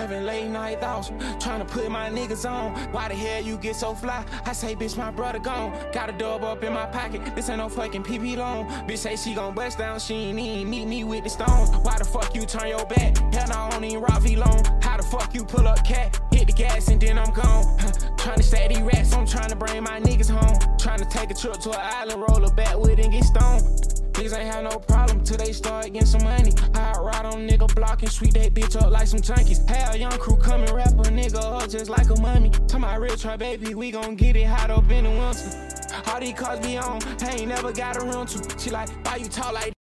having late night thoughts, trying to put my niggas on. Why the hell you get so fly? I say, bitch, my brother gone. Got a dub up in my pocket, this ain't no fucking PP loan. Bitch say she gon' bust down, she ain't even meet me with the stones. Why the fuck you turn your back? Hell no, I don't even rock V-Lone. How the fuck you pull up cat? Hit the gas and then I'm gone. Trying to stay these rats, I'm trying to bring my niggas home. Trying to take a trip to an island, roll a backwood and get stoned. Niggas ain't have no problem till they start getting some money. I ride on nigga block and sweep that bitch up like some junkies. Hell, young crew come and wrap a nigga up just like a mummy. Tell my real try, baby, we gon' get it hot up in the winter. All these cars be on, I ain't never got a room to. She like, why you talk like